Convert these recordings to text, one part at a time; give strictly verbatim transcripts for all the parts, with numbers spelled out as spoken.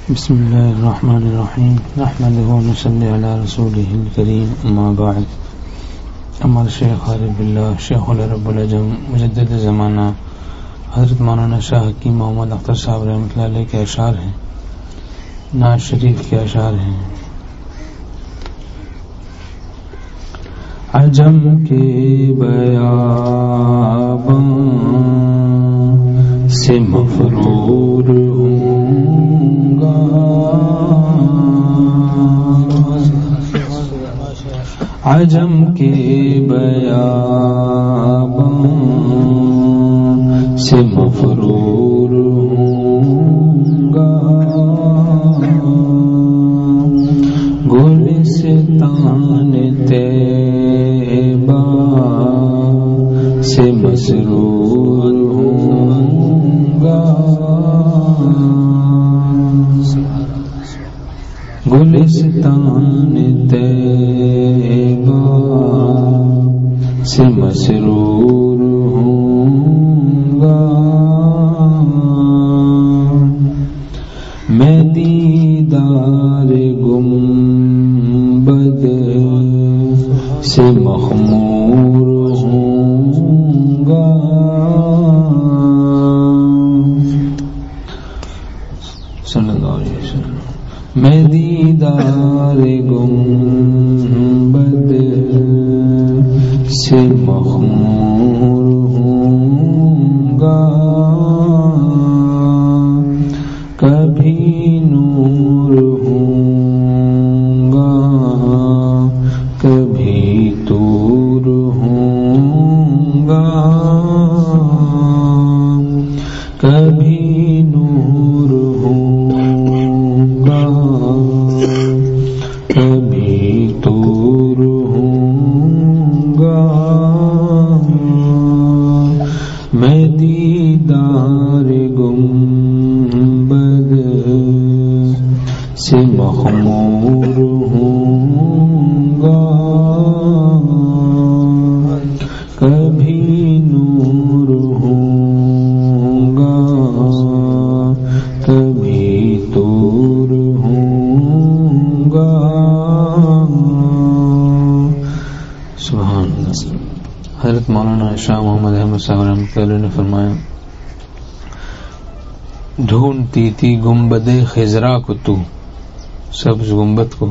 بسم اللہ الرحمن الرحیم نحمده ونصلی علی رسولہ الکریم اما بعد. امر شیخ عارف اللہ شیخ الرب العجم مجدد زمانہ حضرت مولانا شاہ حکیم محمد اختر صاحب رحمۃ اللہ علیہ کے اشعار ہیں، نعت شریف کے اشعار ہیں. عجم کے بیاباں سے مفرور ہوں گا، عجم کے بیاباں سے مفرور ہوں گا، گلستان طیبہ سے مسرور ہوں گا، گلستان طیبہ سے مسرور ہوں گا. میں دیدار گنبد سے مخمور ہوں گا، صلی اللہ علیہ وسلم. میں دیدار گنبد سے مخمور ہوں گا، کبھی نور ہوں گا کبھی تور ہوں گا، کبھی نور ہوں گا کبھی تور ہوں گا. میں دیدار گنبد سے مخمور ہوں گا، کبھی نور ہوں گا کبھی تور ہوں گا. سبحان اللہ. حضرت مولانا شاہ محمد احمد صاحب رحمۃ اللہ علیہ نے فرمایا، ڈھونڈتی تھی گنبد خضرا کو تو، سبز گنبد کو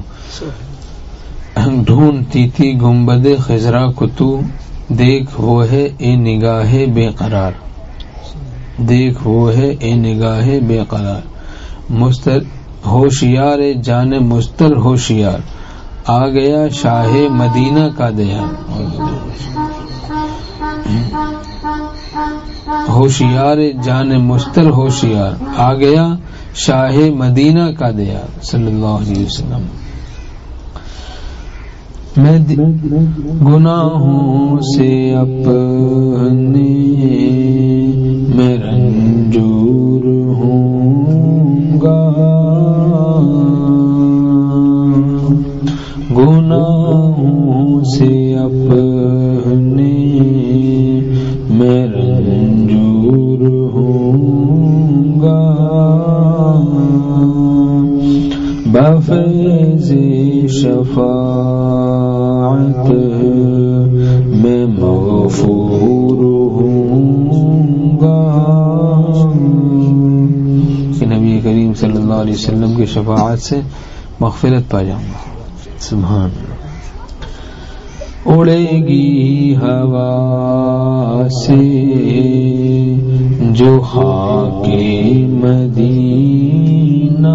ڈھونڈتی تھی گنبد خضرا کو تو، دیکھ وہ ہے اے نگاہ بے قرار، دیکھ وہ ہے اے نگاہ بے قرار، مستر ہوشیار جان مستر ہوشیار، آ گیا شاہ مدینہ کا دیار. ہوشیار جان مستر ہوشیار، آ گیا شاہ مدینہ کا دیار، صلی اللہ علیہ وسلم. میں گناہوں سے اپنے میں رنجور ہوں گا، گناہوں سے اپنے میں رنجور ہوں گا، بفیض شفاعت میں مغفور ہوں گا، کہ نبی کریم صلی اللہ علیہ وسلم کی شفاعت سے مغفرت پا جاؤں گا. سبحان اللہ. اڑے گی ہوا سے جو خاک مدینہ،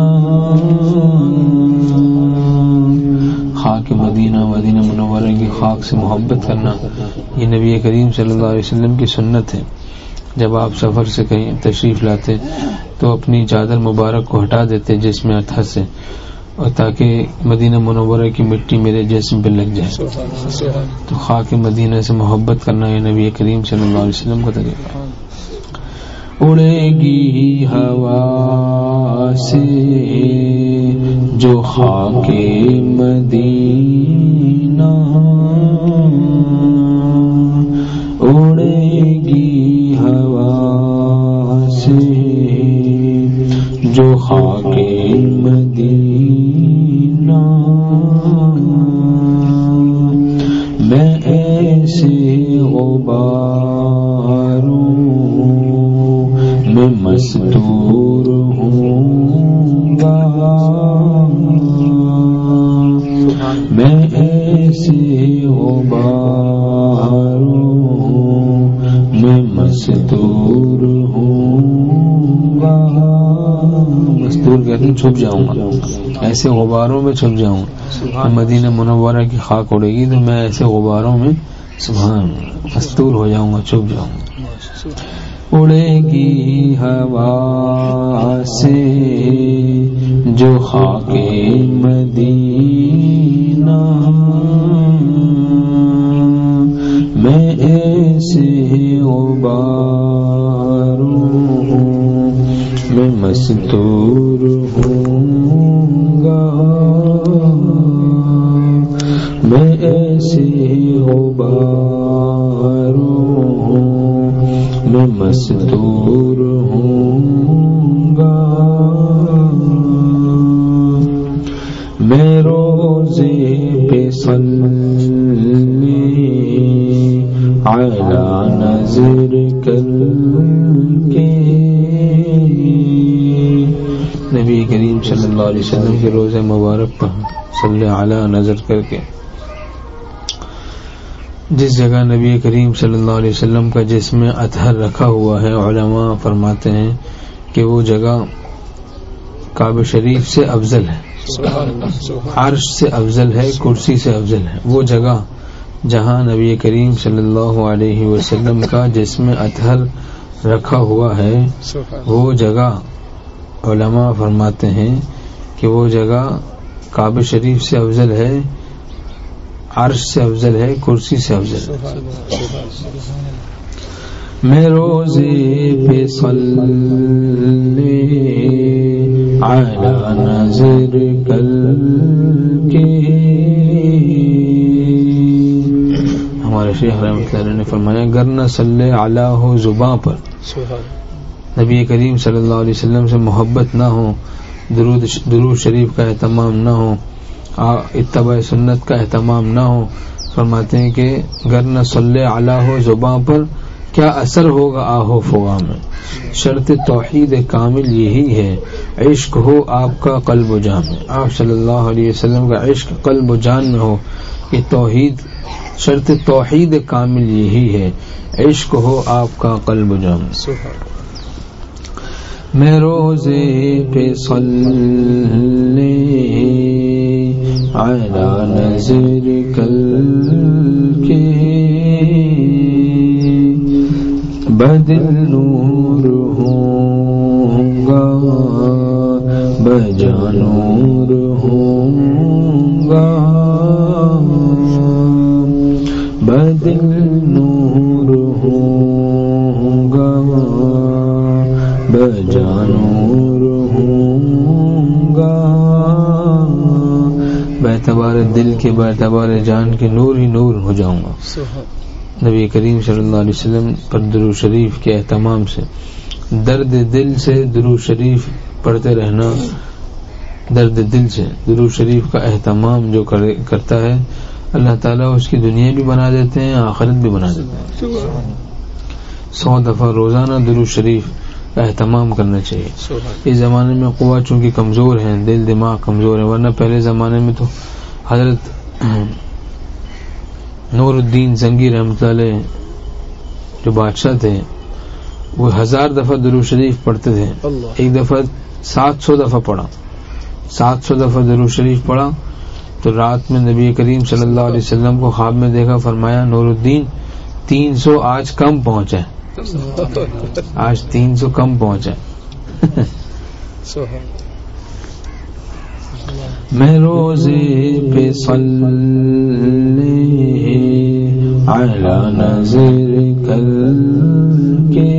خاک مدینہ مدینہ منورہ کی خاک سے محبت کرنا یہ نبی کریم صلی اللہ علیہ وسلم کی سنت ہے. جب آپ سفر سے کہیں تشریف لاتے تو اپنی چادر مبارک کو ہٹا دیتے جسم اطہر سے، اور تاکہ مدینہ منورہ کی مٹی میرے جسم پہ لگ جائے. تو خاک مدینہ سے محبت کرنا یہ نبی کریم صلی اللہ علیہ وسلم کا طریقہ. اڑے گی ہوا سے جو خاک مدینہ، اڑے گی ہوا سے جو خاک مدینہ میں ایسے غباروں میں مستور ہوں گا، میں ایسے غباروں میں مستور ہوں گا، مستور کہتے ہیں چھپ جاؤں گا، ایسے غباروں میں چھپ جاؤں گا. مدینہ منورہ کی خاک اڑے گی تو میں ایسے غباروں میں سبحان مستور ہو جاؤں گا، چھپ جاؤں گا. اڑے گی ہوا سے جو خاک مدینہ، میں ایسے غباروں میں مستور ہوں گا، میں ایسے غباروں میں مستور ہوں گا. میں روزے پہ صلی علی نظر کر کے، نبی کریم صلی اللہ علیہ وسلم کے روزے مبارک پر صلی علی نظر کر کے، جس جگہ نبی کریم صلی اللہ علیہ وسلم کا جسم اطہر رکھا ہوا ہے، علماء فرماتے ہیں کہ وہ جگہ کعبہ شریف سے افضل ہے، عرش سے افضل ہے، کرسی سے افضل ہے. وہ جگہ جہاں نبی کریم صلی اللہ علیہ وسلم کا جسم اطہر رکھا ہوا ہے، وہ جگہ علماء فرماتے ہیں کہ وہ جگہ کعبہ شریف سے افضل ہے، عرش سے افضل ہے، کرسی سے افضل ہے. میں روزے پہ صلی علی نظر کر کے، ہمارے شیخ رحمۃ اللہ علیہ نے فرمایا گر نہ صلی علی ہو زباں پر، نبی کریم صلی اللہ علیہ وسلم سے محبت نہ ہو، درود درود شریف کا اہتمام نہ ہو، اتباع سنت کا اہتمام نہ ہو، فرماتے ہیں کہ گر نہ صلی علی ہو زباں پر کیا اثر ہوگا آہو فغاں میں. شرط توحید کامل یہی ہے، عشق ہو آپ کا قلب و جان میں، آپ صلی اللہ علیہ وسلم کا عشق قلب و جان میں ہو. یہ توحید، شرط توحید کامل یہی ہے، عشق ہو آپ کا قلب و جان میں. میں روزے پہ صلی علی نظر کر کے، بدل نور ہوں گا، بجا نور ہوں گا، بدل نور ہوں گا، بجا نور ہوں گا. باعتبار دل کے، باعتبار جان کے نور ہی نور ہو جاؤں گا. نبی کریم صلی اللہ علیہ وسلم پر درود شریف کے اہتمام سے، درد دل سے درود شریف پڑھتے رہنا، درد دل سے درود شریف کا اہتمام جو کرتا ہے، اللہ تعالیٰ اس کی دنیا بھی بنا دیتے ہیں، آخرت بھی بنا دیتے ہیں. سو دفعہ روزانہ درود شریف کا اہتمام کرنا چاہیے. اس زمانے میں قوت چونکہ کمزور ہیں، دل دماغ کمزور ہے، ورنہ پہلے زمانے میں تو حضرت نور الدین زنگی رحمۃ اللہ علیہ جو بادشاہ تھے، وہ ہزار دفعہ درود شریف پڑھتے تھے. ایک دفعہ سات سو دفعہ پڑھا، سات سو دفعہ درود شریف پڑھا تو رات میں نبی کریم صلی اللہ علیہ وسلم کو خواب میں دیکھا، فرمایا نور الدین تین سو آج کم پہنچا، آج تین سو کم پہنچا. میں روزے پہ صلی علی نظر کر کے،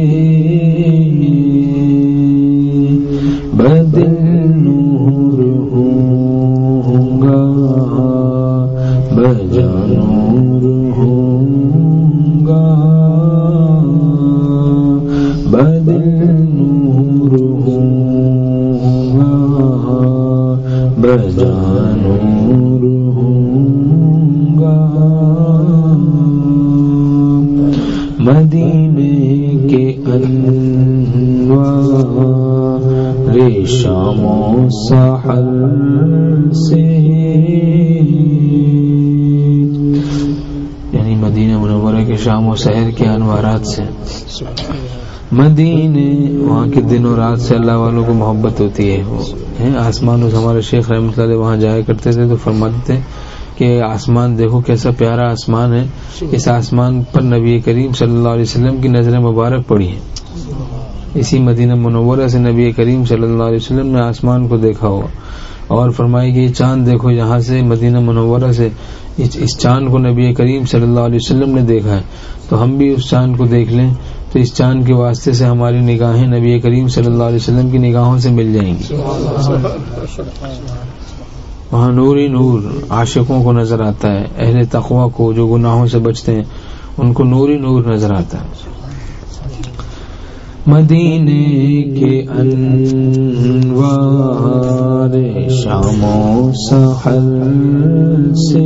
بدل نور ہوں گا، بجا نور ہوں گا، بدل نور ہوں گا، شام و سحر سے، یعنی مدینہ منورہ کے شام و سحر کے انوارات سے. مدینے وہاں کے دن و رات سے اللہ والوں کو محبت ہوتی ہے. وہ آسمان، ہمارے شیخ رحمۃ اللہ وہاں جایا کرتے تھے تو فرماتے تھے کہ آسمان دیکھو کیسا پیارا آسمان ہے، اس آسمان پر نبی کریم صلی اللہ علیہ وسلم کی نظر مبارک پڑی ہے. اسی مدینہ منورہ سے نبی کریم صلی اللہ علیہ وسلم نے آسمان کو دیکھا ہوا، اور فرمائی کہ یہ چاند دیکھو یہاں سے مدینہ منورہ سے اس چاند کو نبی کریم صلی اللہ علیہ وسلم نے دیکھا ہے، تو ہم بھی اس چاند کو دیکھ لیں تو اس چاند کے واسطے سے ہماری نگاہیں نبی کریم صلی اللہ علیہ وسلم کی نگاہوں سے مل جائیں گی. وہاں نور ہی نور عاشقوں کو نظر آتا ہے، اہل تقوی کو جو گناہوں سے بچتے ہیں ان کو نور ہی نور نظر آتا ہے. مدینے کے انوار شام و سحر سے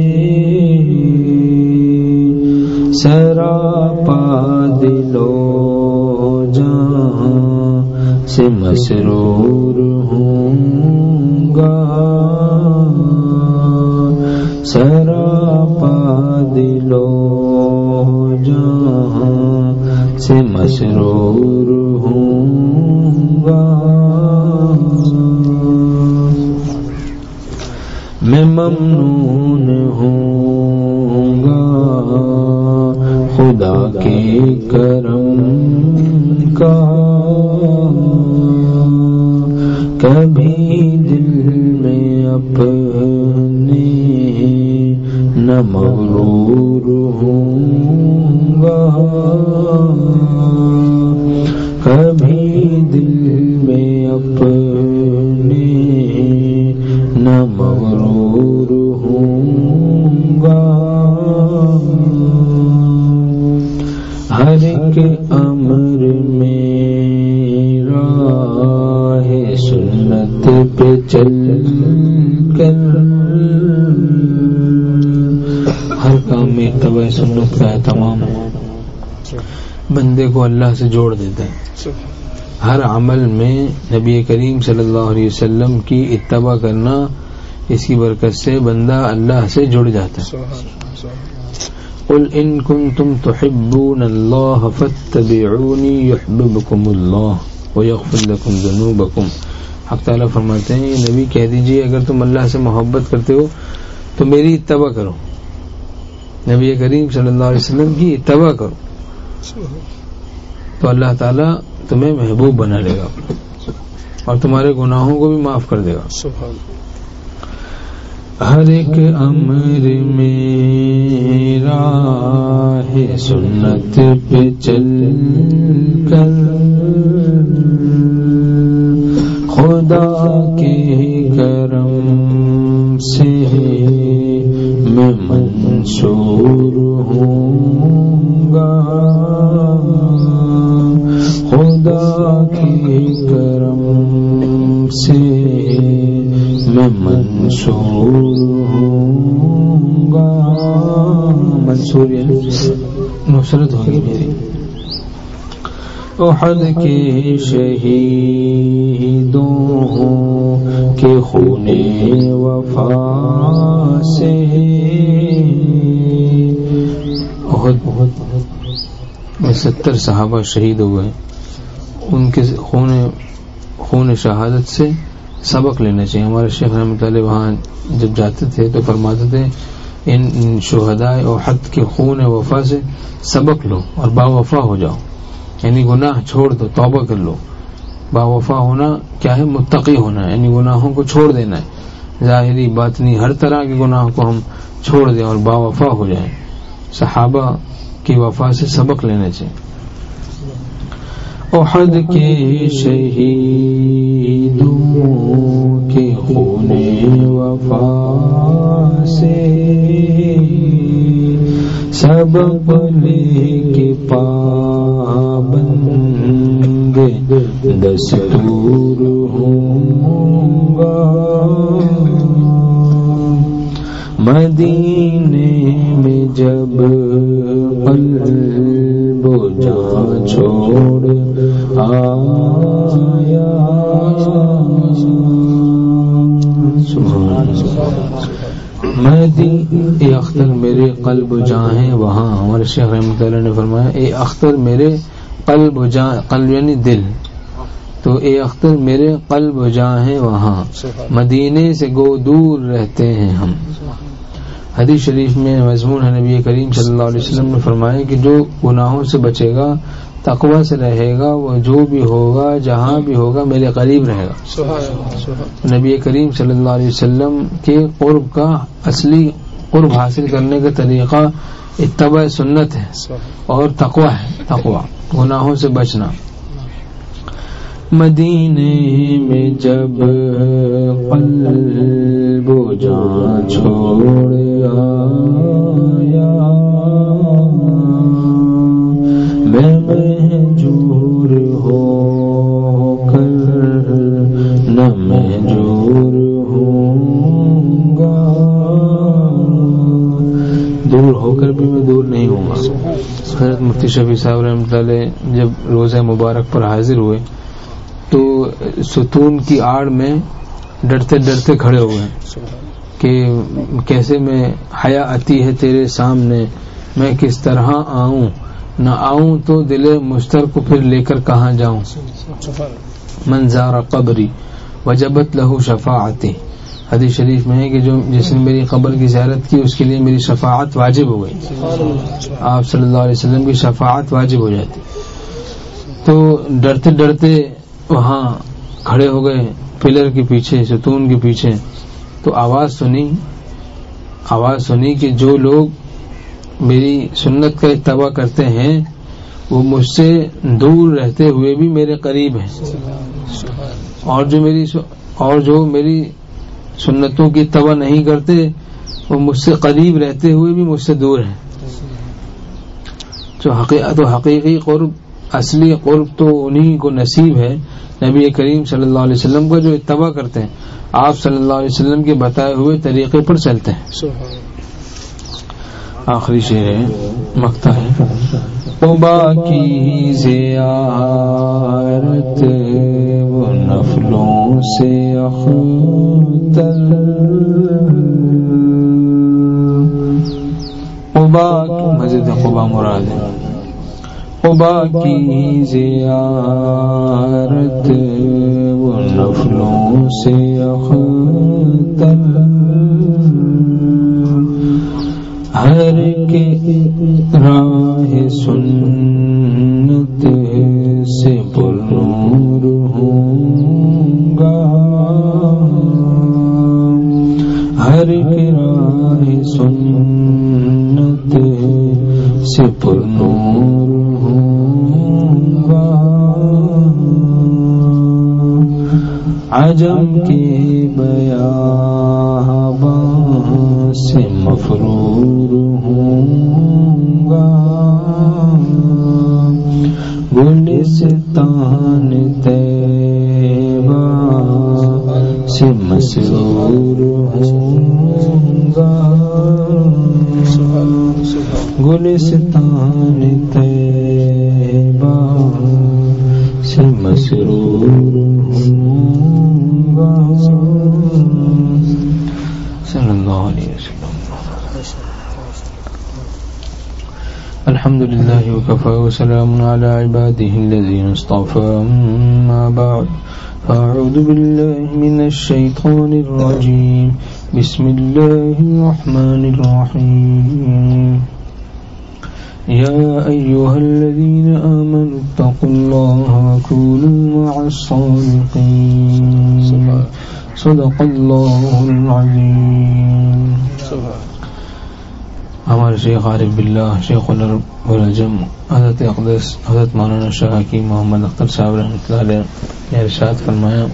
سراپا دل و جان سے مسرور ہوں گا، سراپا دل و جان سے مسرور ہوں گا. میں ممنون ہوں گا خدا کے کرم کا، کبھی دل میں اپنے نہ مغرور ہوں گا، کبھی دل میں اپنے نہ مغرور ہوں گا. ہر ایک امر میرا ہے سنت پہ چل کر، ہر کام میں اتباع سنت کا اہتمام بندے کو اللہ سے جوڑ دیتا ہے. ہر عمل میں نبی کریم صلی اللہ علیہ وسلم کی اتباع کرنا، اس کی برکت سے بندہ اللہ سے جڑ جاتا ہے. قل ان کنتم تحبون اللہ فاتبعونی یحببکم اللہ ویغفر لکم ذنوبکم. حق تعالیٰ فرماتے ہیں نبی کہہ دیجئے اگر تم اللہ سے محبت کرتے ہو تو میری اتباع کرو، نبی کریم صلی اللہ علیہ وسلم کی اتباع کرو تو اللہ تعالیٰ تمہیں محبوب بنا لے گا اور تمہارے گناہوں کو بھی معاف کر دے گا. ہر ایک امر میرا ہے سنت پہ چل کر، خدا کے کرم سے میں منصور ہوں گا، خدا کے کرم سے میں منصور ہوں گا. منصور یعنی نصرت ہوگی میری. احد کے شہیدوں کے خون وفا سے، احد میں ستر صحابہ شہید ہوئے، ان کے خون خون شہادت سے سبق لینا چاہیے. ہمارے شیخ رحمۃ اللہ وہاں جب جاتے تھے تو فرماتے تھے ان شہداء احد کے خون وفا سے سبق لو اور با وفا ہو جاؤ، یعنی گناہ چھوڑ دو، توبہ کر لو. با وفا ہونا کیا ہے؟ متقی ہونا، یعنی گناہوں کو چھوڑ دینا ہے، ظاہری باطنی ہر طرح کے گناہوں کو ہم چھوڑ دیں اور با وفا ہو جائیں. صحابہ کی وفا سے سبق لینا چاہیے. احد کے شہیدوں کے خون وفا سے سبق لے کے پابند دستور ہوں گا، مدینے میں جب قلب جان چھوڑ آیا مہدی اے اختر میرے قلب و جاں ہیں وہاں. ہمارے شیخ رحمۃ اللہ نے فرمایا اے اختر میرے قلب و جاں، قلب یعنی دل، تو اے اختر میرے قلب و جاں ہیں وہاں، مدینے سے گو دور رہتے ہیں ہم. حدیث شریف میں مضمون ہے، نبی کریم صلی اللہ علیہ وسلم نے فرمایا کہ جو گناہوں سے بچے گا، تقوی سے رہے گا، وہ جو بھی ہوگا جہاں بھی ہوگا میرے قریب رہے گا. نبی کریم صلی اللہ علیہ وسلم کے قرب کا اصلی قرب حاصل کرنے کا طریقہ اتباع سنت ہے اور تقوی ہے، تقوی گناہوں سے بچنا. مدینے میں جب قلب و جان چھوڑ آیا میں مہجور ہو کر نہ مہجور ہوں گا، دور ہو کر بھی میں دور نہیں ہوں گا. حضرت مفتی شفیع صاحب رحمۃ اللہ علیہ جب روزہ مبارک پر حاضر ہوئے تو ستون کی آڑ میں ڈرتے ڈرتے کھڑے ہوئے کہ کیسے میں حیا آتی ہے تیرے سامنے، میں کس طرح آؤں، نہ آؤں تو دل مشتر کو پھر لے کر کہاں جاؤں. من زار قبری وجبت لہو شفاعتی، حدیث شریف میں ہے کہ جو جس نے میری قبر کی زیارت کی اس کے لیے میری شفاعت واجب ہو گئی. آپ صلی اللہ علیہ وسلم کی شفاعت واجب ہو جاتی. تو ڈرتے ڈرتے وہاں کھڑے ہو گئے پلر کے پیچھے، ستون کے پیچھے. تو آواز سنی آواز سنی کہ جو لوگ میری سنت کا اتباع کرتے ہیں وہ مجھ سے دور رہتے ہوئے بھی میرے قریب ہیں، اور جو میری اور جو میری سنتوں کی اتباع نہیں کرتے وہ مجھ سے قریب رہتے ہوئے بھی مجھ سے دور ہیں. جو حقیقت و حقیقی قرب، اصلی قرب تو انہی کو نصیب ہے نبی کریم صلی اللہ علیہ وسلم کا جو اتباع کرتے ہیں، آپ صلی اللہ علیہ وسلم کے بتائے ہوئے طریقے پر چلتے ہیں. آخری شعر ہے، مقطع ہے. قبا کی زیارت وہ نفلوں سے اختر، قبا کی مسجد قبا مراد ہے. قبا کی زیارت وہ نفلوں سے اختر، ہر کے راہ سنت سے پرنور ہوں گا، ہر کے راہ سنت سے پرنور ہوں گا. عجم کے بیاباں سے مفرور ہوں گا، گلستان طیبہ سے مسرور ہوں گا، گلستان طیبہ سے مسرور ہوں گا. صلی اللہ علیہ وسلم. الحمد للہ وکفى وسلام علی عباده الذین اصطفى. اما بعد فاعوذ باللہ من الشیطان الرجیم. بسم اللہ الرحمن الرحیم. یا ایہا الذین آمنوا اتقوا اللہ وکونوا مع الصادقین. صدق اللہ العظیم. ہمارے شیخ عارف باللہ شیخ العرب والعجم حضرت اقدس حضرت مولانا شاہ حکیم محمد اختر صاحب رحمۃ اللہ علیہ نے ارشاد فرمایا،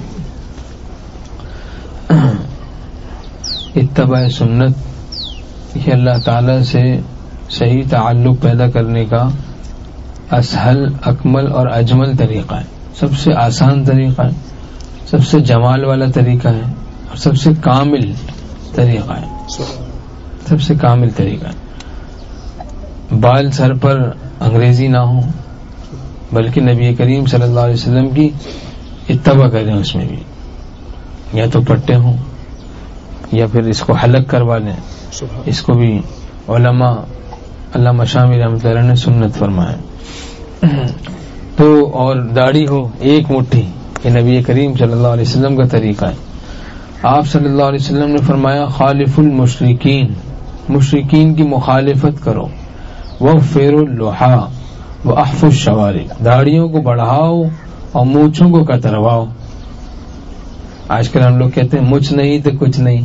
اتباع سنت یہ اللہ تعالی سے صحیح تعلق پیدا کرنے کا اسہل، اکمل اور اجمل طریقہ ہے. سب سے آسان طریقہ ہے، سب سے جمال والا طریقہ ہے، اور سب سے کامل طریقہ ہے. سب سے کامل طریقہ ہے. بال سر پر انگریزی نہ ہو بلکہ نبی کریم صلی اللہ علیہ وسلم کی اتباع کریں، اس میں بھی یا تو پٹے ہوں یا پھر اس کو حلق کروا لیں. اس کو بھی علماء علامہ شامی رحمۃ اللہ نے سنت فرمایا. تو اور داڑھی ہو ایک مٹھی، یہ نبی کریم صلی اللہ علیہ وسلم کا طریقہ ہے. آپ صلی اللہ علیہ وسلم نے فرمایا خالف المشرکین، مشرکین کی مخالفت کرو، وغفر اللحا واحفظ الشوارب، داڑھیوں کو بڑھاؤ اور مونچھوں کو کترواؤ. آج کل ہم لوگ کہتے ہیں مچھ نہیں تو کچھ نہیں.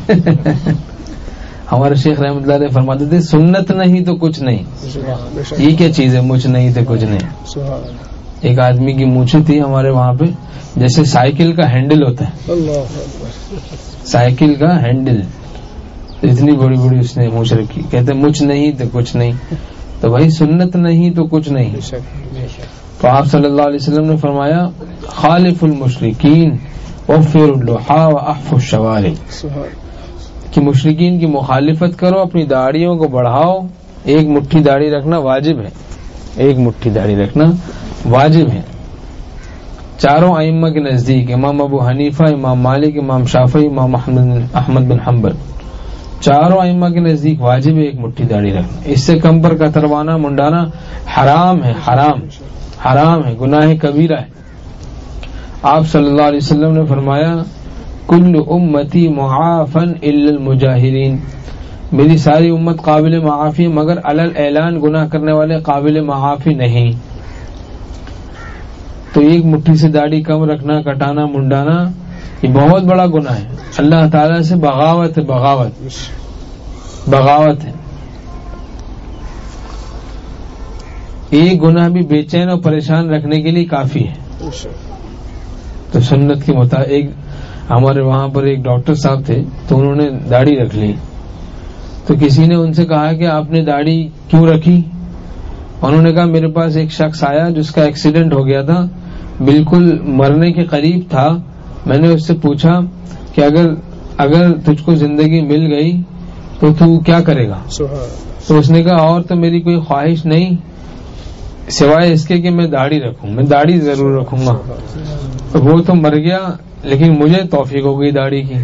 ہمارے شیخ رحمۃ اللہ علیہ فرماتے تھے سنت نہیں تو کچھ نہیں. یہ کیا چیز ہے مچھ نہیں تو کچھ نہیں؟ ایک آدمی کی مونچھیں تھی ہمارے وہاں پہ جیسے سائیکل کا ہینڈل ہوتا ہے، سائیکل کا ہینڈل، اتنی بڑی بڑی اس نے مونچھ رکھی. کہتے مچھ نہیں تو کچھ نہیں، تو بھائی سنت نہیں تو کچھ نہیں. تو آپ صلی اللہ علیہ وسلم نے فرمایا خالف المشرکین وغفر اللحا واحفظ الشوارب، کہ مشرکین کی مخالفت کرو، اپنی داڑھیوں کو بڑھاؤ. ایک مٹھی داڑھی رکھنا واجب ہے، ایک مٹھی داڑھی رکھنا واجب ہے. چاروں ائمہ کے نزدیک، امام ابو حنیفہ، امام مالک، امام شافعی، امام احمد بن حنبل، چاروں ائمہ کے نزدیک واجب ہے ایک مٹھی داڑھی رکھنا. اس سے کم پر کتروانا منڈانا حرام ہے، حرام حرام ہے، گناہ کبیرہ ہے. آپ صلی اللہ علیہ وسلم نے فرمایا کل امتی معافا الا المجاہرین، میری ساری امت قابل معافی مگر علل اعلان گناہ کرنے والے قابل معافی نہیں. تو ایک مٹھی سے داڑھی کم رکھنا، کٹانا، منڈانا یہ بہت بڑا گناہ ہے. اللہ تعالیٰ سے بغاوت ہے، بغاوت بغاوت ہے. ایک گناہ بھی بے چین اور پریشان رکھنے کے لیے کافی ہے. تو سنت کے مطابق ہمارے وہاں پر ایک ڈاکٹر صاحب تھے تو انہوں نے داڑھی رکھ لی. تو کسی نے ان سے کہا کہ آپ نے داڑھی کیوں رکھی؟ انہوں نے کہا میرے پاس ایک شخص آیا جس کا ایکسیڈنٹ ہو گیا تھا، بالکل مرنے کے قریب تھا. میں نے اس سے پوچھا کہ اگر اگر تجھ کو زندگی مل گئی تو تو کیا کرے گا؟ تو اس نے کہا اور تو میری کوئی خواہش نہیں سوائے اس کے کہ میں داڑھی رکھوں، میں داڑھی ضرور رکھوں گا. وہ تو مر گیا لیکن مجھے توفیق ہو گئی داڑھی کی،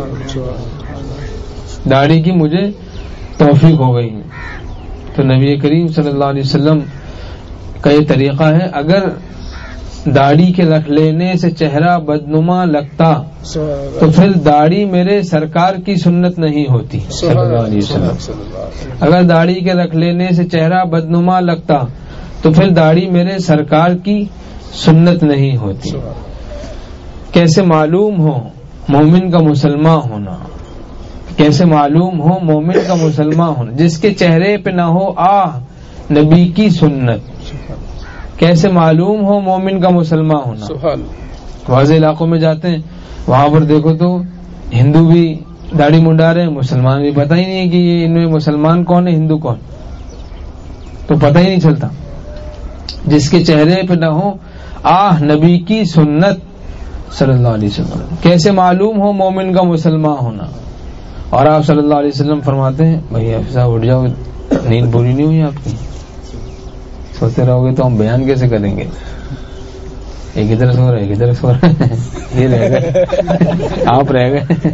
داڑھی کی مجھے توفیق ہو گئی. تو نبی کریم صلی اللہ علیہ وسلم کا یہ طریقہ ہے، اگر داڑھی کے رکھ لینے سے چہرہ بدنما لگتا تو پھر داڑھی میرے سرکار کی سنت نہیں ہوتی صلی اللہ علیہ وسلم. اگر داڑھی کے رکھ لینے سے چہرہ بدنما لگتا تو پھر داڑھی میرے سرکار کی سنت نہیں ہوتی. کیسے معلوم ہو مومن کا مسلمان ہونا، کیسے معلوم ہو مومن کا مسلمان ہونا جس کے چہرے پہ نہ ہو آہ نبی کی سنت. کیسے معلوم ہو مومن کا مسلمان ہونا؟ واضح علاقوں میں جاتے ہیں وہاں پر دیکھو تو ہندو بھی داڑھی منڈا رہے ہیں، مسلمان بھی پتہ ہی نہیں ہے کہ یہ ان میں مسلمان کون ہے ہندو کون، تو پتہ ہی نہیں چلتا. جس کے چہرے پہ نہ ہو آہ نبی کی سنت صلی اللہ علیہ وسلم. کیسے معلوم ہو مومن کا مسلمان ہونا؟ اور آپ صلی اللہ علیہ وسلم فرماتے ہیں بھائی حافظ صاحب اٹھ جاؤ، نیند پوری نہیں ہوئی آپ کی، سوتے رہو گے تو ہم بیان کیسے کریں گے؟ ایک ادھر سو رہا ہے ایک ادھر سو رہا ہے، یہ رہ گئے آپ رہ گئے،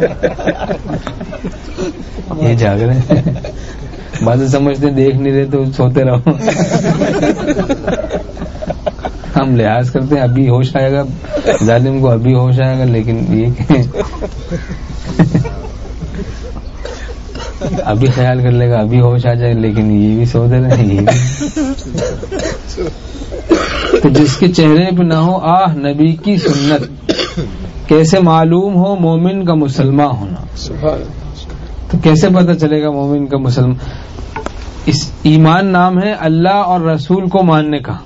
یہ جاگ رہے ہیں. باتیں سمجھتے دیکھ نہیں رہے تو سوتے رہو. ہم لحاظ کرتے ہیں ابھی ہوش آئے گا، ظالم کو ابھی ہوش آئے گا، لیکن یہ کہ ابھی خیال کر لے گا ابھی ہوش آ جائے، لیکن یہ بھی سو دے رہے ہیں. تو جس کے چہرے پہ نہ ہو آہ نبی کی سنت، کیسے معلوم ہو مومن کا مسلمان ہونا؟ تو کیسے پتہ چلے گا مومن کا مسلمان؟ اس ایمان نام ہے اللہ اور رسول کو ماننے کا،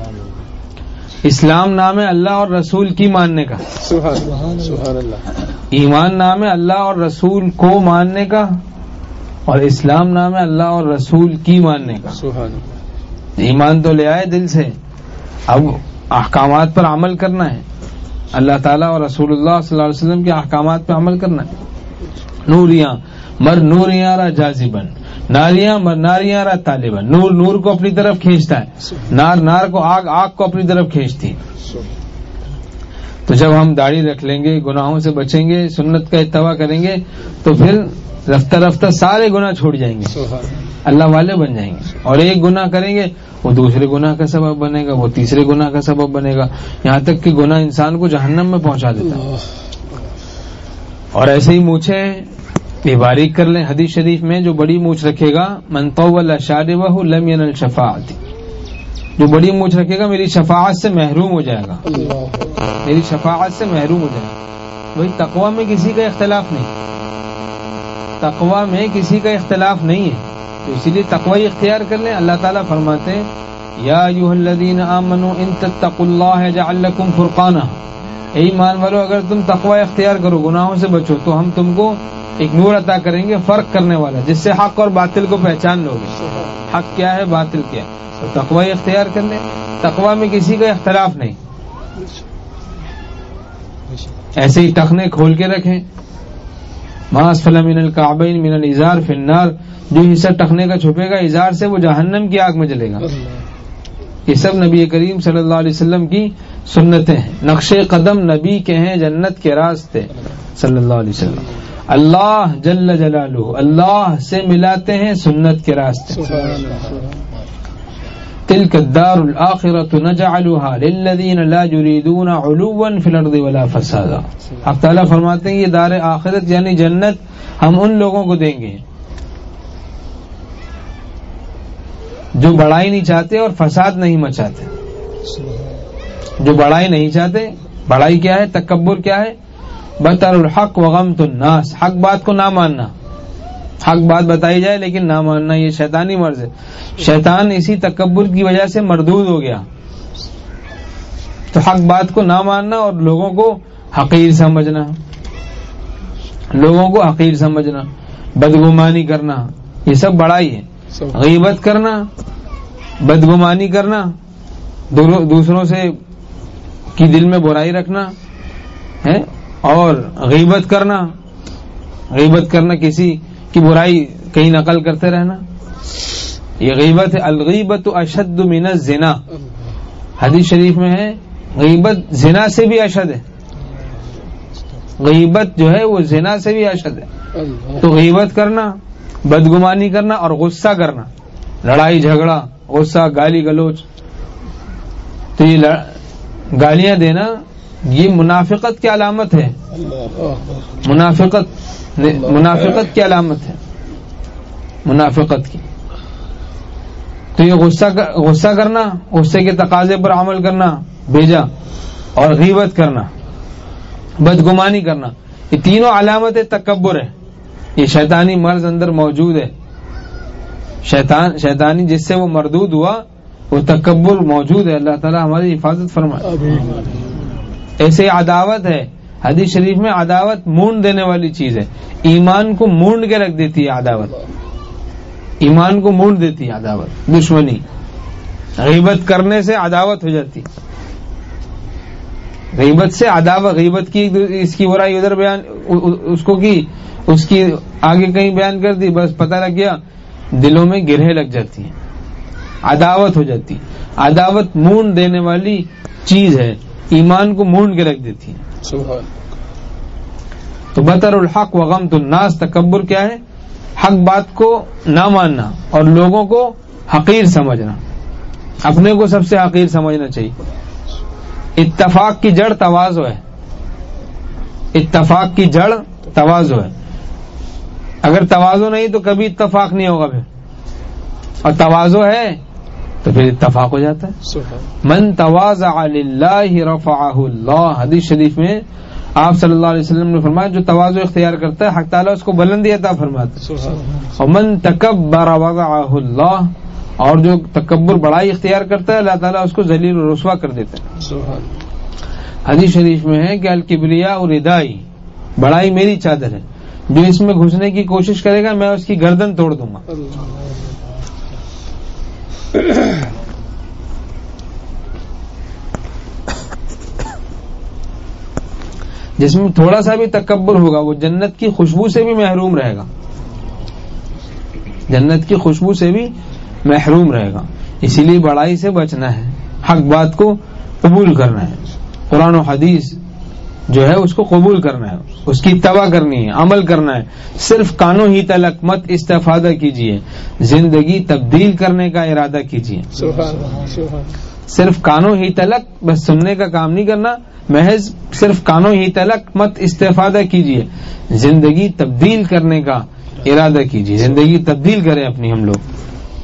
اسلام نام ہے اللہ اور رسول کی ماننے کا، سبحان اللہ. ایمان نام ہے اللہ اور رسول کو ماننے کا، اور اسلام نام ہے اللہ اور رسول کی ماننے کا. سبحان. ایمان تو لے آئے دل سے، اب احکامات پر عمل کرنا ہے، اللہ تعالیٰ اور رسول اللہ صلی اللہ علیہ وسلم کے احکامات پر عمل کرنا ہے. نوریاں مر نوریاں را جازبن، ناریاں ناریاں را طالبہ، نور نور کو اپنی طرف کھینچتا ہے، نار نار کو آگ آگ کو اپنی طرف کھینچتی ہے۔ تو جب ہم داڑھی رکھ لیں گے، گناہوں سے بچیں گے، سنت کا اتباع کریں گے، تو پھر رفتہ رفتہ سارے گناہ چھوڑ جائیں گے، اللہ والے بن جائیں گے۔ اور ایک گناہ کریں گے وہ دوسرے گناہ کا سبب بنے گا، وہ تیسرے گناہ کا سبب بنے گا، یہاں تک کہ گناہ انسان کو جہنم میں پہنچا دیتا ہے۔ اور ایسے ہی مونچھیں یہ باریک کر لیں۔ حدیث شریف میں جو بڑی مونچھ رکھے گا من طول شاربہ لم ینل شفاعتی، جو بڑی مونچھ رکھے گا میری شفاعت سے محروم ہو جائے گا، میری شفاعت سے محروم ہو جائے گا۔ وہی تقویٰ میں کسی کا اختلاف نہیں، تقویٰ میں کسی کا اختلاف نہیں ہے، تو اسی لیے تقوی اختیار کر لیں۔ اللہ تعالیٰ فرماتے ہیں یا ایھا الذین آمنوا ان تتقوا اللہ یجعل لکم فرقانا، اے ایمان والو اگر تم تقوی اختیار کرو، گناہوں سے بچو، تو ہم تم کو ایک نور عطا کریں گے فرق کرنے والا، جس سے حق اور باطل کو پہچان لو گے، حق کیا ہے باطل کیا ہے۔ تو تقوی اختیار کر لیں، تقوی میں کسی کا اختلاف نہیں۔ ایسے ہی ٹخنے کھول کے رکھیں، ما اسفل من الکعبین من الازار فی النار، جو حصہ ٹخنے کا چھپے گا ازار سے وہ جہنم کی آگ میں جلے گا۔ یہ سب نبی کریم صلی اللہ علیہ وسلم کی سنتیں ہیں، نقش قدم نبی کے ہیں جنت کے راستے صلی اللہ علیہ وسلم۔ اللہ جل جلالہ اللہ سے ملاتے ہیں سنت کے راستے۔ تلک الدار الآخرۃ نجعلها للذین لا یریدون علوا فی الارض ولا فسادا، اب تعالیٰ فرماتے ہیں یہ دار آخرت یعنی جنت ہم ان لوگوں کو دیں گے جو بڑائی نہیں چاہتے اور فساد نہیں مچاتے، جو بڑائی نہیں چاہتے۔ بڑائی کیا ہے؟ تکبر کیا ہے؟ بطر الحق وغمت الناس، حق بات کو نہ ماننا، حق بات بتائی جائے لیکن نہ ماننا، یہ شیطانی مرض ہے۔ شیطان اسی تکبر کی وجہ سے مردود ہو گیا، تو حق بات کو نہ ماننا اور لوگوں کو حقیر سمجھنا، لوگوں کو حقیر سمجھنا، بدگمانی کرنا، یہ سب بڑائی ہے۔ غیبت کرنا، بدگمانی کرنا، دوسروں سے کی دل میں برائی رکھنا ہے، اور غیبت کرنا، غیبت کرنا کسی کی برائی کہیں نقل کرتے رہنا، یہ غیبت ہے۔ الغیبت اشد من الزنا، حدیث شریف میں ہے غیبت زنا سے بھی اشد ہے، غیبت جو ہے وہ زنا سے بھی اشد ہے۔ تو غیبت کرنا، بدگمانی کرنا اور غصہ کرنا، لڑائی جھگڑا، غصہ، گالی گلوچ، تو یہ گالیاں دینا یہ منافقت کی علامت ہے، منافقت منافقت کی علامت ہے، منافقت کی۔ تو یہ غصہ غصہ کرنا، غصے کے تقاضے پر عمل کرنا بھیجا، اور غیبت کرنا، بدگمانی کرنا، یہ تینوں علامتیں تکبر ہے۔ یہ شیطانی مرض اندر موجود ہے، شیطان شیطانی جس سے وہ مردود ہوا وہ تکبر موجود ہے۔ اللہ تعالی ہماری حفاظت فرمائے۔ ایسے عداوت ہے، حدیث شریف میں عداوت مونڈ دینے والی چیز ہے، ایمان کو مونڈ کے رکھ دیتی ہے عداوت، ایمان کو مونڈ دیتی ہے عداوت، دشمنی۔ غیبت کرنے سے عداوت ہو جاتی، غیبت سے عداوت، غیبت کی اس کی برائی ادھر بیان اس کو کی، اس کی آگے کہیں بیان کر دی، بس پتہ لگ گیا، دلوں میں گرہیں لگ جاتی ہیں، عداوت ہو جاتی۔ عداوت مونڈ دینے والی چیز ہے، ایمان کو مونڈ کے رکھ دیتی ہے۔ تو بطر الحق وغمت الناس، تکبر کیا ہے؟ حق بات کو نہ ماننا اور لوگوں کو حقیر سمجھنا، اپنے کو سب سے حقیر سمجھنا چاہیے۔ اتفاق کی جڑ تواضع ہے، اتفاق کی جڑ تواضع ہے، اگر تواضع نہیں تو کبھی اتفاق نہیں ہوگا، پھر اور تواضع ہے تو پھر اتفاق ہو جاتا ہے۔ من تواضع للہ رفعہ اللہ، حدیث شریف میں آپ صلی اللہ علیہ وسلم نے فرمایا جو تواضع اختیار کرتا ہے حق تعالیٰ اس کو بلندی عطا فرماتا ہے۔ اور من تکبر وضعہ اللہ، اور جو تکبر بڑائی اختیار کرتا ہے اللہ تعالیٰ اس کو ذلیل و رسوا کر دیتا ہے۔ حدیث شریف میں ہے کہ الکبریاء ردائی، بڑائی میری چادر ہے، جو اس میں گھسنے کی کوشش کرے گا میں اس کی گردن توڑ دوں گا۔ جس میں تھوڑا سا بھی تکبر ہوگا وہ جنت کی خوشبو سے بھی محروم رہے گا، جنت کی خوشبو سے بھی محروم رہے گا. اسی لیے بڑائی سے بچنا ہے, حق بات کو قبول کرنا ہے, قرآن و حدیث جو ہے اس کو قبول کرنا ہے, اس کی اتباع کرنی ہے, عمل کرنا ہے. صرف کانوں ہی تلک مت استفادہ کیجیے, زندگی تبدیل کرنے کا ارادہ کیجیے. صرف کانوں ہی تلک بس سننے کا کام نہیں کرنا, محض صرف کانوں ہی تلک مت استفادہ کیجیے, زندگی تبدیل کرنے کا ارادہ کیجیے. زندگی تبدیل کریں اپنی ہم لوگ.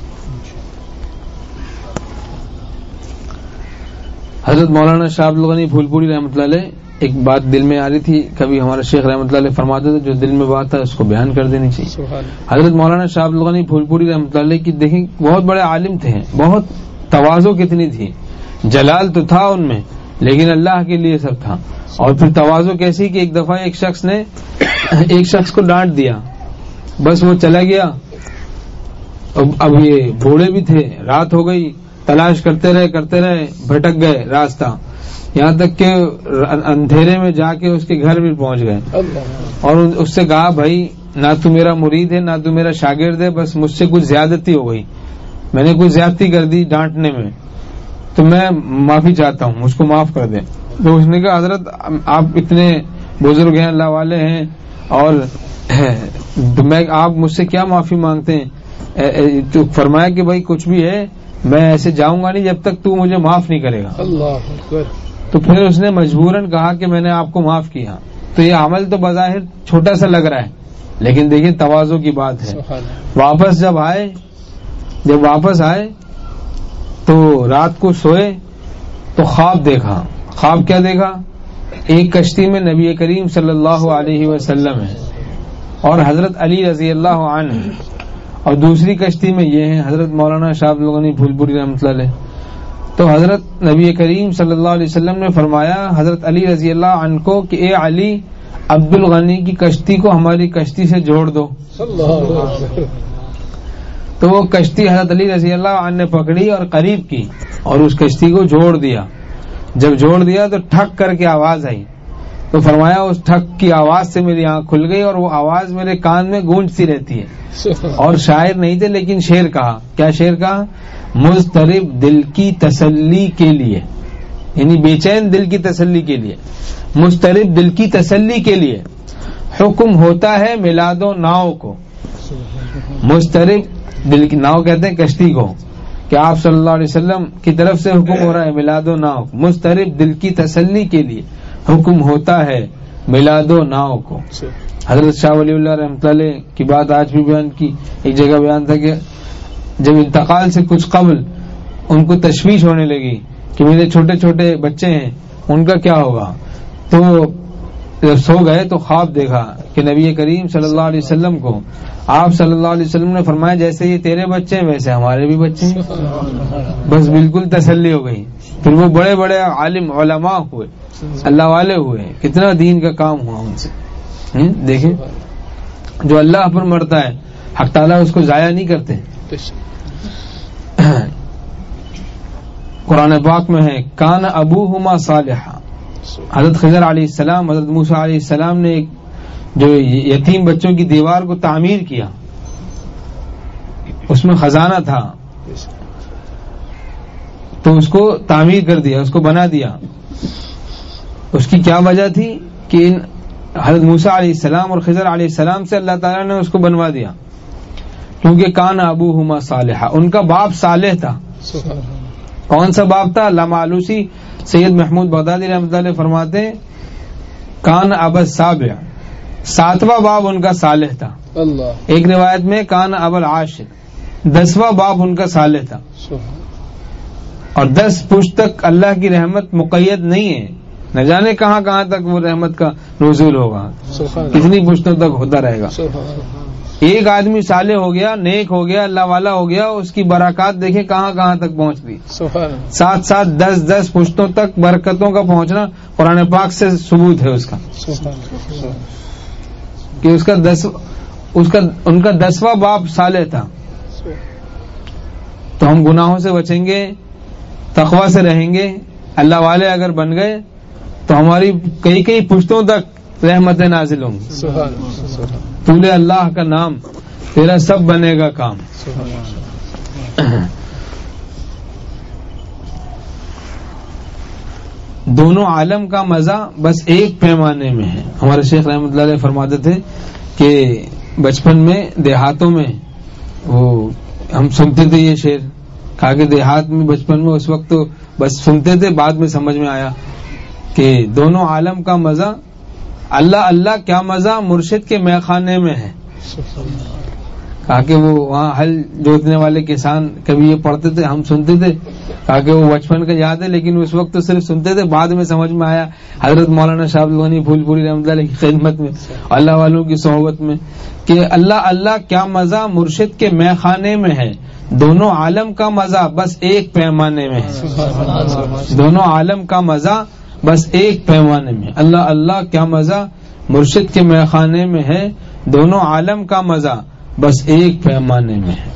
حضرت مولانا شاہ عبد الغنی پھول پوری رحمۃ اللہ علیہ ایک بات دل میں آ رہی تھی, کبھی ہمارے شیخ رحمۃ اللہ علیہ فرماتے تھے جو دل میں بات ہے اس کو بیان کر دینی چاہیے. حضرت مولانا شاہ عبد الغنی پھول پوری رحمۃ اللہ علیہ کی دیکھیں بہت بڑے عالم تھے, بہت تواضع کتنی تھی, جلال تو تھا ان میں لیکن اللہ کے لیے سب تھا. اور پھر تواضع کیسی کہ ایک دفعہ ایک شخص نے ایک شخص کو ڈانٹ دیا, بس وہ چلا گیا. اب یہ بوڑھے بھی تھے, رات ہو گئی, تلاش کرتے رہے کرتے رہے بھٹک گئے راستہ, یہاں تک کہ اندھیرے میں جا کے اس کے گھر بھی پہنچ گئے. اور اس سے کہا بھائی نہ تو میرا مرید ہے نہ تو میرا شاگرد ہے, بس مجھ سے کچھ زیادتی ہو گئی, میں نے کچھ زیادتی کر دی ڈانٹنے میں, تو میں معافی چاہتا ہوں, مجھ کو معاف کر دیں. تو اس نے کہا حضرت آپ اتنے بزرگ ہیں, اللہ والے ہیں, اور میں آپ مجھ سے کیا معافی مانگتے ہیں. تو فرمایا کہ بھائی کچھ بھی ہے میں ایسے جاؤں گا نہیں جب تک تو مجھے معاف نہیں کرے گا. اللہ. تو پھر اس نے مجبوراً کہا کہ میں نے آپ کو معاف کیا. تو یہ عمل تو بظاہر چھوٹا سا لگ رہا ہے لیکن دیکھیں تواضع کی بات ہے. واپس جب آئے جب واپس آئے تو رات کو سوئے تو خواب دیکھا. خواب کیا دیکھا؟ ایک کشتی میں نبی کریم صلی اللہ علیہ وسلم ہے اور حضرت علی رضی اللہ عنہ, اور دوسری کشتی میں یہ ہیں حضرت مولانا شاہ عبد الغنی پھول پوری رحمۃ اللہ علیہ. تو حضرت نبی کریم صلی اللہ علیہ وسلم نے فرمایا حضرت علی رضی اللہ عنہ کو کہ اے علی, عبد الغنی کی کشتی کو ہماری کشتی سے جوڑ دو. تو وہ کشتی حضرت علی رضی اللہ عنہ نے پکڑی اور قریب کی اور اس کشتی کو جوڑ دیا. جب جوڑ دیا تو ٹھک کر کے آواز آئی, تو فرمایا اس ٹھک کی آواز سے میری آنکھ کھل گئی اور وہ آواز میرے کان میں گونجتی رہتی ہے. اور شاعر نہیں تھے لیکن شعر کہا. کیا شعر کہا؟ مضطرب دل کی تسلی کے لیے, یعنی بے چین دل کی تسلی کے لیے, مضطرب دل کی تسلی کے لیے حکم ہوتا ہے میلاد و ناؤ کو. مضطرب دل کی ناؤ کہتے ہیں کشتی کو, کہ آپ صلی اللہ علیہ وسلم کی طرف سے حکم ہو رہا ہے میلاد و ناؤ. مضطرب دل کی تسلی کے لیے حکم ہوتا ہے میلاد و ناؤ کو. حضرت شاہ ولی اللہ رحمۃ اللہ علیہ کی بات آج بھی بیان کی. ایک جگہ بیان تھا کہ جب انتقال سے کچھ قبل ان کو تشویش ہونے لگی کہ میرے چھوٹے چھوٹے بچے ہیں ان کا کیا ہوگا, تو جب سو گئے تو خواب دیکھا کہ نبی کریم صلی اللہ علیہ وسلم کو آپ صلی اللہ علیہ وسلم نے فرمایا جیسے یہ تیرے بچے ہیں ویسے ہمارے بھی بچے ہیں. بس بالکل تسلی ہو گئی. پھر وہ بڑے بڑے عالم علماء ہوئے, اللہ والے ہوئے, کتنا دین کا کام ہوا ان سے. دیکھیں جو اللہ پر مرتا ہے حق تعالیٰ اس کو ضائع نہیں کرتے. قرآن پاک میں ہے کان ابوہما صالحا. حضرت خضر علیہ السلام حضرت موسیٰ علیہ السلام نے ایک جو یتیم بچوں کی دیوار کو تعمیر کیا, اس میں خزانہ تھا تو اس کو تعمیر کر دیا, اس کو بنا دیا. اس کی کیا وجہ تھی کہ ان حضرت موسیٰ علیہ السلام اور خضر علیہ السلام سے اللہ تعالیٰ نے اس کو بنوا دیا, کیونکہ کان ابوہما صالحا, ان کا باپ صالح تھا. کون سا باپ تھا؟ علامہ آلوسی سید محمود بغدادی رحمۃ اللہ علیہ فرماتے ہیں کان ابا السابع, ساتواں باپ ان کا صالح تھا. ایک روایت میں کان ابا العاشر, دسواں باپ ان کا صالح تھا. اور دس پشت تک اللہ کی رحمت مقید نہیں ہے, نہ جانے کہاں کہاں تک وہ رحمت کا نزول ہوگا, کتنی پشتوں تک ہوتا رہے گا. ایک آدمی صالح ہو گیا, نیک ہو گیا, اللہ والا ہو گیا, اس کی برکات دیکھیں کہاں کہاں تک پہنچ گئی. ساتھ ساتھ دس دس پشتوں تک برکتوں کا پہنچنا قرآن پاک سے ثبوت ہے اس کا, کہ اس کا دس اس کا ان کا دسواں باپ صالح تھا. تو ہم گناہوں سے بچیں گے, تقوی سے رہیں گے, اللہ والے اگر بن گئے تو ہماری کئی کئی پشتوں تک رحمتیں نازل ہوں گی. طول اللہ کا نام تیرا سب بنے گا کام. دونوں عالم کا مزہ بس ایک پیمانے میں ہے. ہمارے شیخ رحمۃ اللہ علیہ فرماتے تھے کہ بچپن میں دیہاتوں میں وہ ہم سنتے تھے یہ شعر، کہا کہ دیہات میں بچپن میں اس وقت تو بس سنتے تھے، بعد میں سمجھ میں آیا کہ دونوں عالم کا مزہ، اللہ اللہ کیا مزہ مرشد کے میخانے میں ہے. کہا کہ وہ وہاں ہل جوتنے والے کسان کبھی یہ پڑھتے تھے، ہم سنتے تھے. کہا کہ وہ بچپن کا یاد ہے، لیکن اس وقت تو صرف سنتے تھے، بعد میں سمجھ میں آیا حضرت مولانا شاہ عبد الغنی پھول پوری رحمۃ اللہ کی خدمت میں، اللہ والوں کی صحبت میں، کہ اللہ اللہ کیا مزہ مرشد کے میخانے میں ہے، دونوں عالم کا مزہ بس ایک پیمانے میں ہے. دونوں عالم کا مزہ بس ایک پیمانے میں. اللہ اللہ کیا مزہ مرشد کے میخانے میں ہے، دونوں عالم کا مزہ بس ایک پیمانے میں ہے.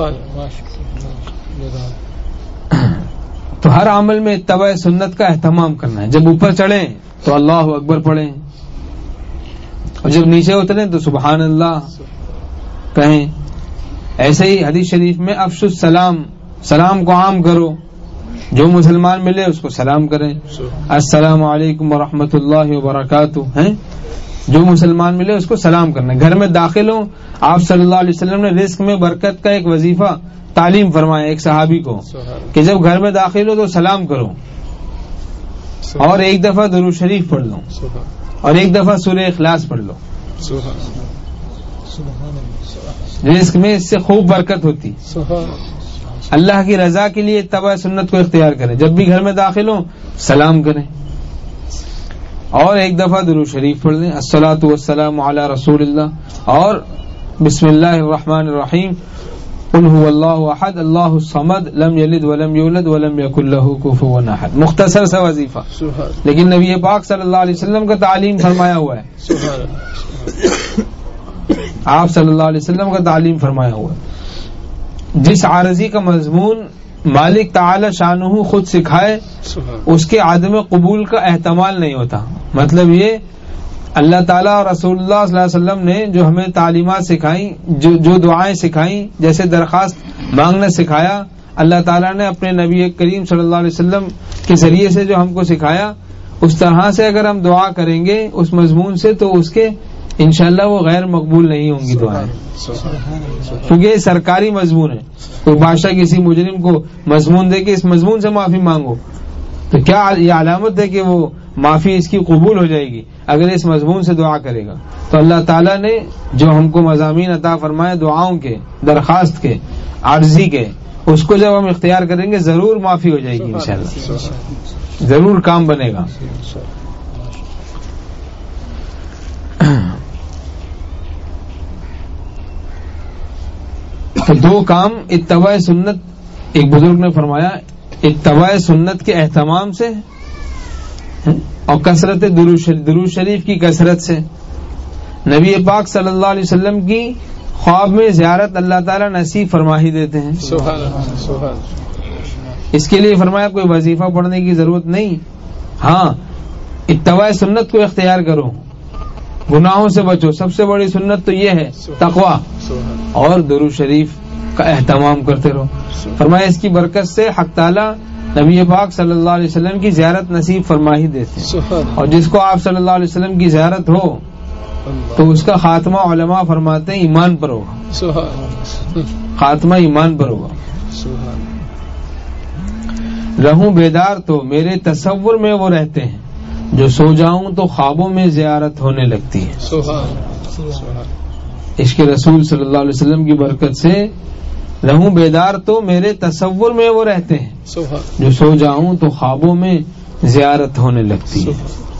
تو ہر عمل میں اتباع سنت کا اہتمام کرنا ہے. جب اوپر چڑھیں تو اللہ اکبر پڑھیں، اور جب نیچے اتریں تو سبحان اللہ کہیں. ایسے ہی حدیث شریف میں افشوا السلام، سلام کو عام کرو، جو مسلمان ملے اس کو سلام کریں. السلام علیکم ورحمۃ اللہ وبرکاتہ، ہیں جو مسلمان ملے اس کو سلام کرنا. گھر میں داخل ہوں، آپ صلی اللہ علیہ وسلم نے رزق میں برکت کا ایک وظیفہ تعلیم فرمایا ایک صحابی کو کہ جب گھر میں داخل ہو تو سلام کرو، اور ایک دفعہ درود شریف پڑھ لو، اور ایک دفعہ سورہ اخلاص پڑھ لو. رزق میں اس سے خوب برکت ہوتی. اللہ کی رضا کے لیے اتباع سنت کو اختیار کریں. جب بھی گھر میں داخل ہوں سلام کریں، اور ایک دفعہ درود شریف پڑھ لیں، الصلاۃ والسلام علی رسول اللہ، اور بسم اللہ الرحمن الرحیم، قل هو اللہ احد اللہ الصمد لم یلد ولم یولد ولم یکن لہ کفوا احد. مختصر سا وظیفہ، لیکن نبی پاک صلی اللہ علیہ وسلم کا تعلیم فرمایا ہوا ہے. آپ صلی اللہ علیہ وسلم کا تعلیم فرمایا ہوا ہے. جس عارضی کا مضمون مالک تعالی شانہ خود سکھائے اس کے عدم قبول کا احتمال نہیں ہوتا. مطلب یہ اللہ تعالیٰ اور رسول اللہ صلی اللہ علیہ وسلم نے جو ہمیں تعلیمات سکھائیں، جو جو دعائیں سکھائیں، جیسے درخواست مانگنا سکھایا، اللہ تعالیٰ نے اپنے نبی کریم صلی اللہ علیہ وسلم کے ذریعے سے جو ہم کو سکھایا، اس طرح سے اگر ہم دعا کریں گے اس مضمون سے تو اس کے انشاءاللہ وہ غیر مقبول نہیں ہوں گی دعائیں، کیونکہ یہ سرکاری مضمون ہے. کوئی بادشاہ کسی مجرم کو مضمون دے کے اس مضمون سے معافی مانگو تو کیا یہ علامت ہے کہ وہ معافی اس کی قبول ہو جائے گی اگر اس مضمون سے دعا کرے گا. تو اللہ تعالیٰ نے جو ہم کو مضامین عطا فرمائے دعاؤں کے، درخواست کے، عرضی کے، اس کو جب ہم اختیار کریں گے ضرور معافی ہو جائے گی انشاءاللہ، ضرور کام بنے گا. تو دو کام اتباع سنت، ایک بزرگ نے فرمایا اتباع سنت کے اہتمام سے اور کثرت درود شریف درود شریف کی کثرت سے. نبی پاک صلی اللہ علیہ وسلم کی خواب میں زیارت اللہ تعالیٰ نصیب فرما ہی دیتے ہیں. اس کے لیے فرمایا کوئی وظیفہ پڑھنے کی ضرورت نہیں، ہاں اتباع سنت کو اختیار کرو، گناہوں سے بچو. سب سے بڑی سنت تو یہ ہے تقوی، اور درود شریف کا اہتمام کرتے رہو. فرمایا اس کی برکت سے حق تعالیٰ نبی پاک صلی اللہ علیہ وسلم کی زیارت نصیب فرما ہی دیتے ہیں، اور جس کو آپ صلی اللہ علیہ وسلم کی زیارت ہو تو اس کا خاتمہ علماء فرماتے ہیں ایمان پر ہوگا، خاتمہ ایمان پر ہوگا. رہوں بیدار تو میرے تصور میں وہ رہتے ہیں، جو سو جاؤں تو خوابوں میں زیارت ہونے لگتی ہے. عشق رسول صلی اللہ علیہ وسلم کی برکت سے رہوں بیدار تو میرے تصور میں وہ رہتے ہیں، جو سو جاؤں تو خوابوں میں زیارت ہونے لگتی ہے.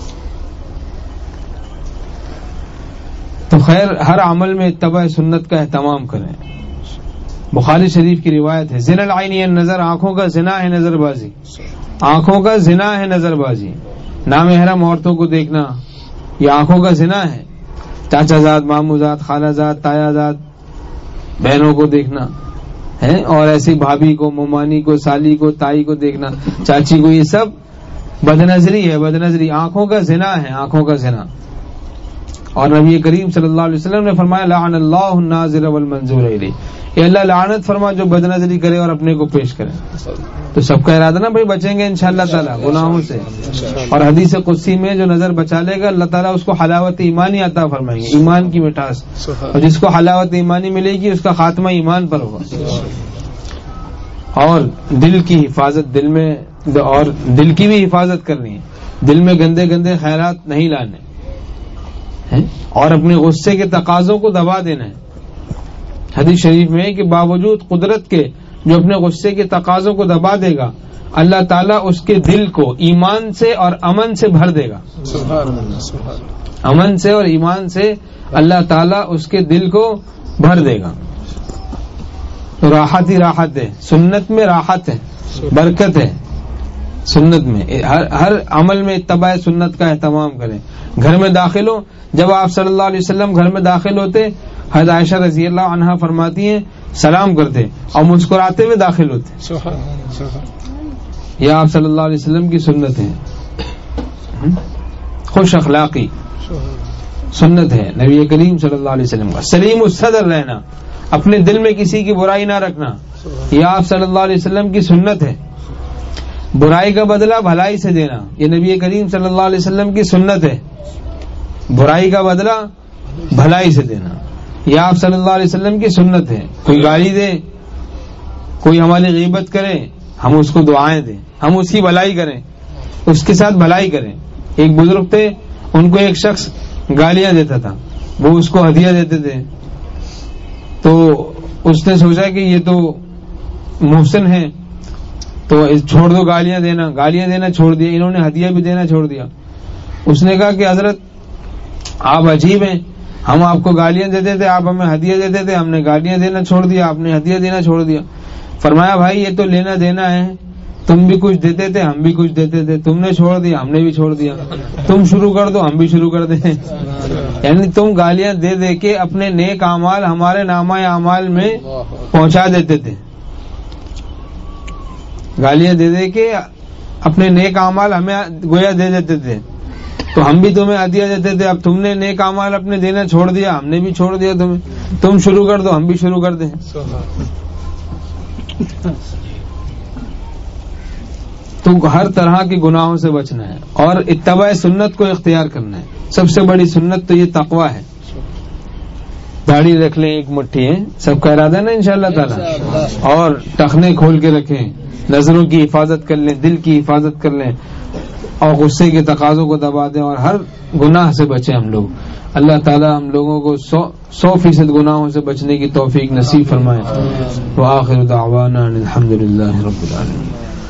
تو خیر ہر عمل میں اتباع سنت کا اہتمام کریں. بخاری شریف کی روایت ہے، زنا العین نظر، آنکھوں کا زنا ہے نظر بازی، آنکھوں کا زنا ہے نظر بازی. نامحرم عورتوں کو دیکھنا یہ آنکھوں کا زنا ہے. چاچا زاد، مامو زاد، خالہ زاد، تایا زاد، بہنوں کو دیکھنا ہے، اور ایسی بھابھی کو، ممانی کو، سالی کو، تائی کو دیکھنا، چاچی کو، یہ سب بد نظری ہے. بد نظری آنکھوں کا زنا ہے، آنکھوں کا زنا. اور نبی کریم صلی اللہ علیہ وسلم نے فرمایا لعن اللہ الناظر والمنظور الیہ، اے اللہ لعنت فرما جو بد نظری کرے اور اپنے کو پیش کرے۔ تو سب کا ارادہ نا بھائی بچیں گے انشاءاللہ تعالی گناہوں سے، اور حدیث قدسی میں جو نظر بچا لے گا اللہ تعالیٰ اس کو حلاوت ایمانی عطا فرمائیں گے، ایمان کی مٹھاس، اور جس کو حلاوت ایمانی ملے گی اس کا خاتمہ ایمان پر ہوگا۔ اور دل کی حفاظت، دل میں اور دل کی بھی حفاظت کرنی ہے، دل میں گندے گندے خیالات نہیں لانے، اور اپنے غصے کے تقاضوں کو دبا دینا ہے۔ حدیث شریف میں ہے کہ باوجود قدرت کے جو اپنے غصے کے تقاضوں کو دبا دے گا اللہ تعالیٰ اس کے دل کو ایمان سے اور امن سے بھر دے گا، امن سے اور ایمان سے اللہ تعالیٰ اس کے دل کو بھر دے گا۔ راحت ہی راحت ہے، سنت میں راحت ہے، برکت ہے سنت میں، ہر ہر عمل میں اتباع سنت کا اہتمام کریں۔ گھر میں داخل ہو، جب آپ صلی اللہ علیہ وسلم گھر میں داخل ہوتے حضرت عائشہ رضی اللہ عنہا فرماتی ہیں سلام کرتے اور مسکراتے ہوئے داخل ہوتے، یہ آپ صلی اللہ علیہ وسلم کی سنت ہے، خوش اخلاقی سنت ہے نبی کریم صلی اللہ علیہ وسلم کا۔ سلیم الصدر رہنا، اپنے دل میں کسی کی برائی نہ رکھنا، یہ آپ صلی اللہ علیہ وسلم کی سنت ہے۔ برائی کا بدلہ بھلائی سے دینا، یہ نبی کریم صلی اللہ علیہ وسلم کی سنت ہے۔ برائی کا بدلہ بھلائی سے دینا، یہ آپ صلی اللہ علیہ وسلم کی سنت ہے۔ کوئی گالی دے، کوئی ہماری غیبت کرے، ہم اس کو دعائیں دیں، ہم اس کی بھلائی کریں، اس کے ساتھ بھلائی کریں۔ ایک بزرگ تھے، ان کو ایک شخص گالیاں دیتا تھا، وہ اس کو ہدیہ دیتے تھے، تو اس نے سوچا کہ یہ تو محسن ہے تو چھوڑ دو گالیاں دینا، گالیاں دینا چھوڑ دیا، انہوں نے ہدیہ بھی دینا چھوڑ دیا۔ اس نے کہا کہ حضرت آپ عجیب ہیں، ہم آپ کو گالیاں دیتے تھے، آپ ہمیں ہدیہ دیتے تھے، ہم نے گالیاں دینا چھوڑ دیا، آپ نے ہدیہ دینا چھوڑ دیا۔ فرمایا بھائی یہ تو لینا دینا ہے، تم بھی کچھ دیتے تھے ہم بھی کچھ دیتے تھے، تم نے چھوڑ دیا ہم نے بھی چھوڑ دیا، تم شروع کر دو ہم بھی شروع کر دیں۔ یعنی تم گالیاں دے دے کے اپنے نیک اعمال ہمارے نامہ اعمال میں پہنچا دیتے تھے، گالیاں دے دے کے اپنے نیک اعمال ہمیں گویا دے دیتے تھے، تو ہم بھی تمہیں ہدیہ دیتے تھے، اب تم نے نیک اعمال اپنے دینا چھوڑ دیا، ہم نے بھی چھوڑ دیا تمہیں، تم شروع کر دو ہم بھی شروع کر دیں۔ تو ہر طرح کے گناہوں سے بچنا ہے اور اتباع سنت کو اختیار کرنا ہے۔ سب سے بڑی سنت تو یہ تقویٰ ہے۔ داڑھی رکھ لیں ایک مٹھی ہے، سب کا ارادہ نا انشاءاللہ تعالی، اور ٹخنے کھول کے رکھیں، نظروں کی حفاظت کر لیں، دل کی حفاظت کر لیں، اور غصے کے تقاضوں کو دبا دیں، اور ہر گناہ سے بچیں ہم لوگ۔ اللہ تعالی ہم لوگوں کو سو سو فیصد گناہوں سے بچنے کی توفیق نصیب فرمائے۔ وآخر دعوانا الحمد للہ رب العالمین۔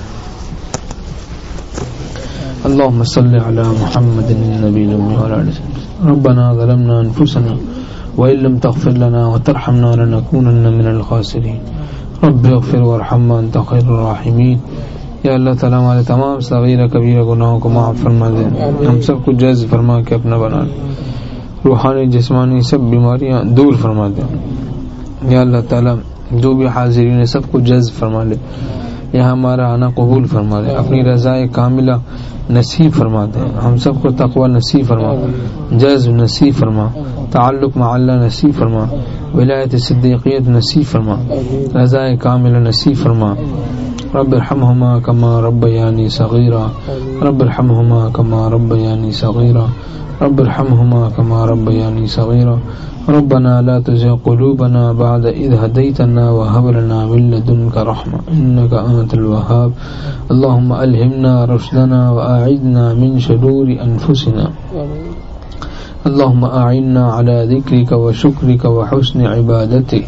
اللهم صل على محمد النبي الأمي وعلى آله وسلم۔ ربنا ظلمنا أنفسنا وإن لم تغفر لنا وترحمنا لنكونن من الخاسرين۔ رب اغفر وارحم وأنت خير الراحمين۔ یا اللہ تعالیٰ ہمارے تمام صغیرہ کبیرہ گناہوں کو معاف فرما دے، ہم سب کو جذب فرما کے اپنا بنا دے، روحانی جسمانی سب بیماریاں دور فرما دے۔ یا اللہ تعالیٰ جو بھی حاضرین ہے سب کو جذب فرما لے، یہاں ہمارا آنا قبول فرما دے، اپنی رضا کاملہ نصیب فرما دے، ہم سب کو تقوی نصیب فرما، جذب نصیب فرما، تعلق مع اللہ نصیب فرما، ولایت صدیقیت نصیب فرما، رضا کاملہ نصیب فرما۔ رب ارحمہما کما ربیانی صغیرا، رب ارحمہما کما ربیانی صغیرا، رب ارحمہما کما ربیانی صغیرا۔ ربنا لا تزغ قلوبنا بعد إذ هديتنا وهب لنا من لدنك رحمة إنك أنت الوهاب۔ اللهم ألهمنا رشدنا وأعذنا من شرور أنفسنا، اللهم أعنا على ذكرك وشكرك وحسن عبادتك۔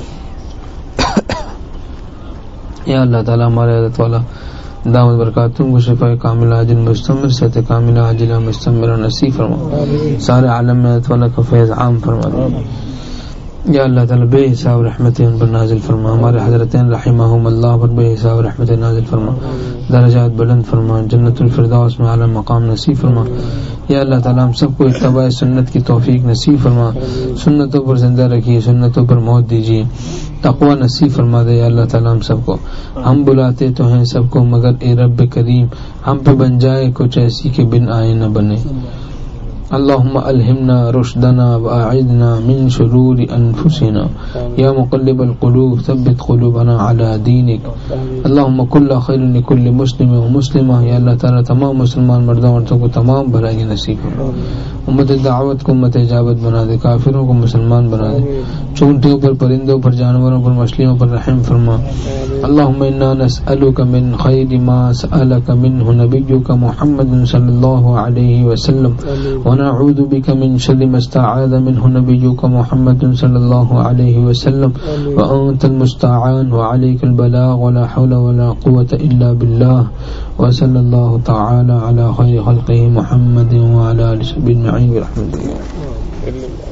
یا اللہ تعالیٰ ہمارے حضرت والا دامت برکاتوں کو شفا کاملہ عاجل مستمر، صحت کاملہ عاجلہ مستمرہ نصیب فرما، سارے عالم میں حضرت والا کا فیض عام فرما دے۔ یا اللہ تعالیٰ بے حساب رحمتیں ان پر نازل فرما، ہمارے حضرتین رحمہم اللہ پر بے حساب رحمتیں نازل فرما، درجات بلند فرما، جنت الفردوس میں اعلیٰ مقام نصیب فرما۔ یا اللہ تعالیٰ ہم سب کو اتباع سنت کی توفیق نصیب فرما، سنتوں پر زندہ رکھیے، سنتوں پر موت دیجیے، تقوی نصیب فرما دے۔ یا اللہ تعالیٰ ہم سب کو، ہم بلاتے تو ہیں سب کو مگر اے رب کریم ہم پہ بن جائے کچھ ایسی کہ بن آئے نہ بنے۔ اللهم ألهمنا رشدنا وأعذنا من شرور أنفسنا يا مقلب القلوب ثبت قلوبنا على دينك اللهم كل خير لكل مسلم ومسلمة یا اللہ تعالیٰ تمام مسلمان مردوں عورتوں کو تمام بھلائی نصیب فرما، امت دعوت کو امت اجابت بنا دے، کافروں کو مسلمان بنا دے، چونٹیوں پر پرندوں پر جانوروں پر مچھلیوں پر رحم فرما۔ اللهم إنا نسألك من خير ما سألك منه نبيك محمد صلى الله عليه وسلم ونعوذ بك من شر ما استعاذ منه نبيك محمد صلى الله عليه وسلم وأنت المستعان وعليك البلاغ ولا حول ولا قوة إلا بالله وصلى الله تعالى على خير خلقه محمد وعلى آله وصحبه أجمعين برحمته.